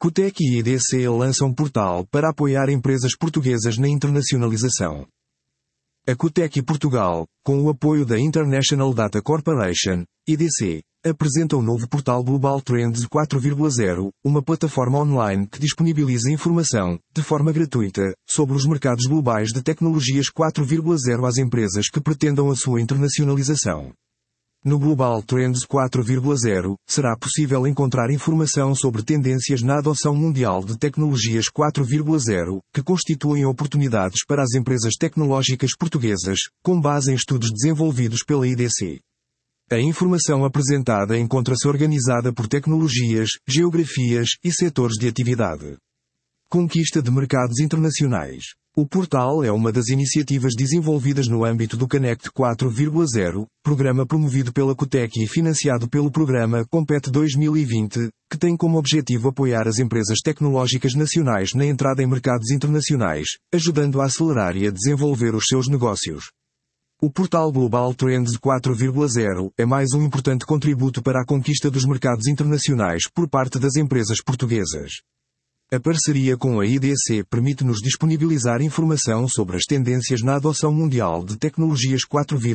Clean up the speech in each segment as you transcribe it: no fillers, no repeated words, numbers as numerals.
Cutec e IDC lançam portal para apoiar empresas portuguesas na internacionalização. A Cutec Portugal, com o apoio da International Data Corporation, IDC, apresenta o novo portal Global Trends 4.0, uma plataforma online que disponibiliza informação, de forma gratuita, sobre os mercados globais de tecnologias 4.0 às empresas que pretendam a sua internacionalização. No Global Trends 4.0, será possível encontrar informação sobre tendências na adoção mundial de tecnologias 4.0, que constituem oportunidades para as empresas tecnológicas portuguesas, com base em estudos desenvolvidos pela IDC. A informação apresentada encontra-se organizada por tecnologias, geografias e setores de atividade. Conquista de mercados internacionais. O portal é uma das iniciativas desenvolvidas no âmbito do Connect 4.0, programa promovido pela Cutec e financiado pelo programa Compete 2020, que tem como objetivo apoiar as empresas tecnológicas nacionais na entrada em mercados internacionais, ajudando a acelerar e a desenvolver os seus negócios. O portal Global Trends 4.0 é mais um importante contributo para a conquista dos mercados internacionais por parte das empresas portuguesas. A parceria com a IDC permite-nos disponibilizar informação sobre as tendências na adoção mundial de tecnologias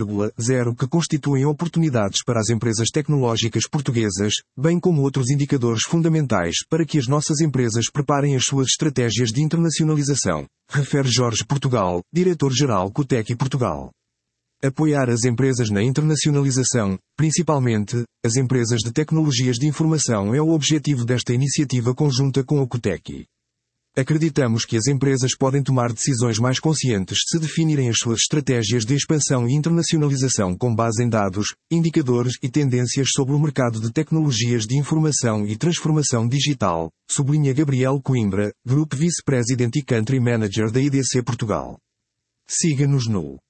4.0 que constituem oportunidades para as empresas tecnológicas portuguesas, bem como outros indicadores fundamentais para que as nossas empresas preparem as suas estratégias de internacionalização, refere Jorge Portugal, diretor-geral Cutec Portugal. Apoiar as empresas na internacionalização, principalmente, as empresas de tecnologias de informação é o objetivo desta iniciativa conjunta com a Cutec. Acreditamos que as empresas podem tomar decisões mais conscientes se definirem as suas estratégias de expansão e internacionalização com base em dados, indicadores e tendências sobre o mercado de tecnologias de informação e transformação digital, sublinha Gabriel Coimbra, Group Vice-President e Country Manager da IDC Portugal. Siga-nos no